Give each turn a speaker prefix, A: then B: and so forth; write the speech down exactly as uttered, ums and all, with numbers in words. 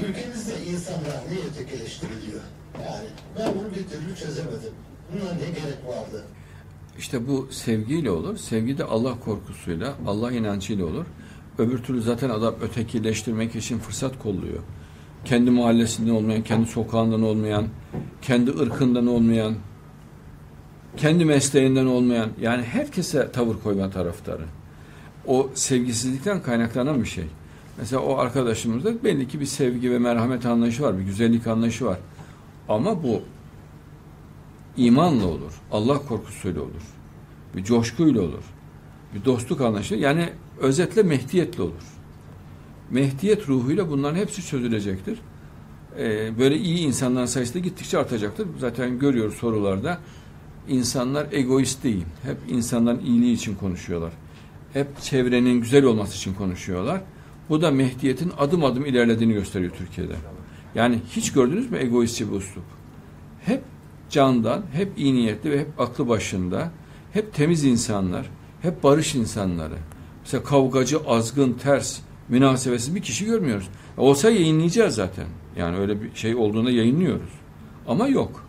A: Ülkemizde insanlar niye ötekileştiriliyor? Yani ben bunu bir türlü çözemedim. Buna ne gerek vardı?
B: İşte bu sevgiyle olur. Sevgi de Allah korkusuyla, Allah inancıyla olur. Öbür türlü zaten adam ötekileştirmek için fırsat kolluyor. Kendi mahallesinden olmayan, kendi sokağından olmayan, kendi ırkından olmayan, kendi mesleğinden olmayan, yani herkese tavır koyma taraftarı. O sevgisizlikten kaynaklanan bir şey. Mesela o arkadaşımızda belli ki bir sevgi ve merhamet anlayışı var, bir güzellik anlayışı var. Ama bu imanla olur, Allah korkusuyla olur, bir coşkuyla olur, bir dostluk anlayışı, yani özetle Mehdiyetle olur. Mehdiyet ruhuyla bunların hepsi çözülecektir. Ee, böyle iyi insanların sayısı da gittikçe artacaktır. Zaten görüyoruz sorularda. İnsanlar egoist değil. Hep insanların iyiliği için konuşuyorlar. Hep çevrenin güzel olması için konuşuyorlar. Bu da Mehdiyet'in adım adım ilerlediğini gösteriyor Türkiye'de. Yani hiç gördünüz mü egoistçe bir üslup? Hep candan, hep iyi niyetli ve hep aklı başında, hep temiz insanlar, hep barış insanları. Mesela kavgacı, azgın, ters, münasebesiz bir kişi görmüyoruz. Olsa yayınlayacağız zaten. Yani öyle bir şey olduğunda yayınlıyoruz. Ama yok.